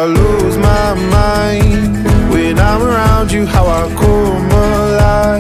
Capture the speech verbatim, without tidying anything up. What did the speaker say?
I lose my mind when I'm around you, how I cool